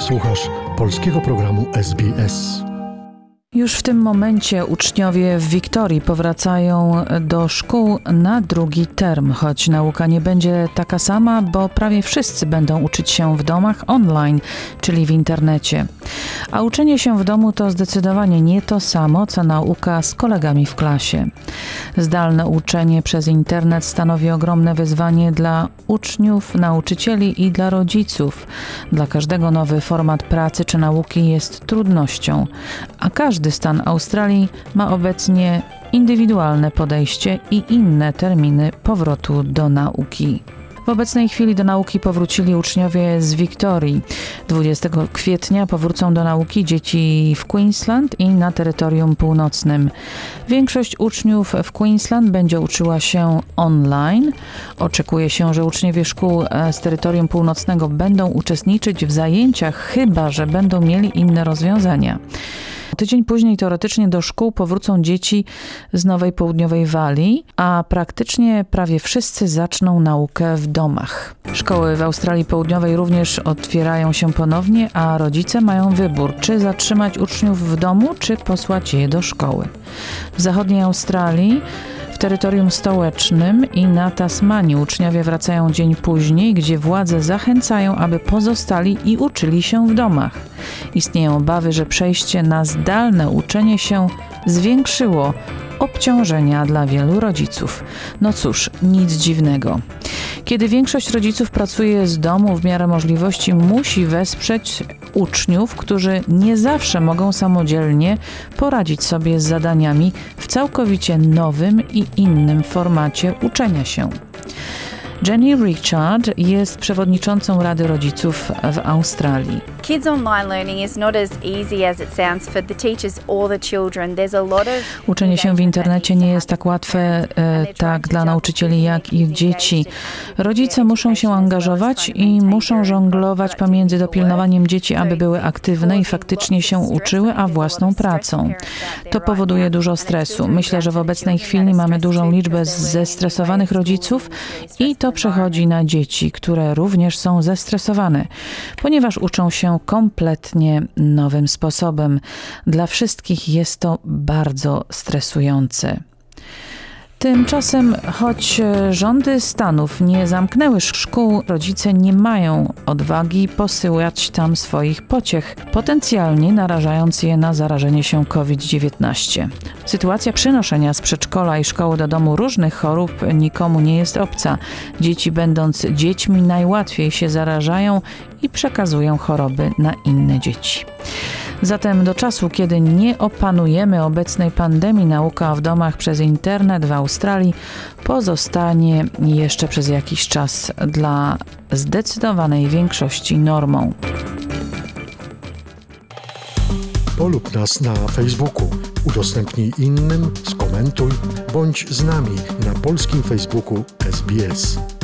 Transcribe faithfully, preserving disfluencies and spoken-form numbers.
Słuchasz polskiego programu S B S. Już w tym momencie uczniowie w Wiktorii powracają do szkół na drugi term, choć nauka nie będzie taka sama, bo prawie wszyscy będą uczyć się w domach online, czyli w internecie. A uczenie się w domu to zdecydowanie nie to samo, co nauka z kolegami w klasie. Zdalne uczenie przez internet stanowi ogromne wyzwanie dla uczniów, nauczycieli i dla rodziców. Dla każdego nowy format pracy czy nauki jest trudnością, a każdy Każdy stan Australii ma obecnie indywidualne podejście i inne terminy powrotu do nauki. W obecnej chwili do nauki powrócili uczniowie z Wiktorii. dwudziestego kwietnia powrócą do nauki dzieci w Queensland i na terytorium północnym. Większość uczniów w Queensland będzie uczyła się online. Oczekuje się, że uczniowie szkół z terytorium północnego będą uczestniczyć w zajęciach, chyba że będą mieli inne rozwiązania. Tydzień później teoretycznie do szkół powrócą dzieci z Nowej Południowej Walii, a praktycznie prawie wszyscy zaczną naukę w domach. Szkoły w Australii Południowej również otwierają się ponownie, a rodzice mają wybór, czy zatrzymać uczniów w domu, czy posłać je do szkoły. W zachodniej Australii, w terytorium stołecznym i na Tasmanii uczniowie wracają dzień później, gdzie władze zachęcają, aby pozostali i uczyli się w domach. Istnieją obawy, że przejście na zdalne uczenie się zwiększyło obciążenia dla wielu rodziców. No cóż, nic dziwnego. Kiedy większość rodziców pracuje z domu, w miarę możliwości musi wesprzeć uczniów, którzy nie zawsze mogą samodzielnie poradzić sobie z zadaniami w całkowicie nowym i innym formacie uczenia się. Jenny Richard jest przewodniczącą Rady Rodziców w Australii. Kids online learning is not as easy as it sounds for the teachers or the children. There's a lot of Uczenie się w internecie nie jest tak łatwe e, tak dla nauczycieli, jak i dzieci. Rodzice muszą się angażować i muszą żonglować pomiędzy dopilnowaniem dzieci, aby były aktywne i faktycznie się uczyły, a własną pracą. To powoduje dużo stresu. Myślę, że w obecnej chwili mamy dużą liczbę zestresowanych rodziców i to przechodzi na dzieci, które również są zestresowane, ponieważ uczą się kompletnie nowym sposobem. Dla wszystkich jest to bardzo stresujące. Tymczasem, choć rządy Stanów nie zamknęły szkół, rodzice nie mają odwagi posyłać tam swoich pociech, potencjalnie narażając je na zarażenie się COVID dziewiętnaście. Sytuacja przynoszenia z przedszkola i szkoły do domu różnych chorób nikomu nie jest obca. Dzieci, będąc dziećmi, najłatwiej się zarażają i przekazują choroby na inne dzieci. Zatem do czasu, kiedy nie opanujemy obecnej pandemii, nauka w domach przez internet w Australii pozostanie jeszcze przez jakiś czas dla zdecydowanej większości normą. Polub nas na Facebooku, udostępnij innym, skomentuj, bądź z nami na polskim Facebooku S B S.